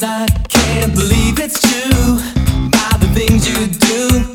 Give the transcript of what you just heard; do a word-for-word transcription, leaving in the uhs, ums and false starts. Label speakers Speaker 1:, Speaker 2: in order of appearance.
Speaker 1: I can't believe it's true. By the things you do,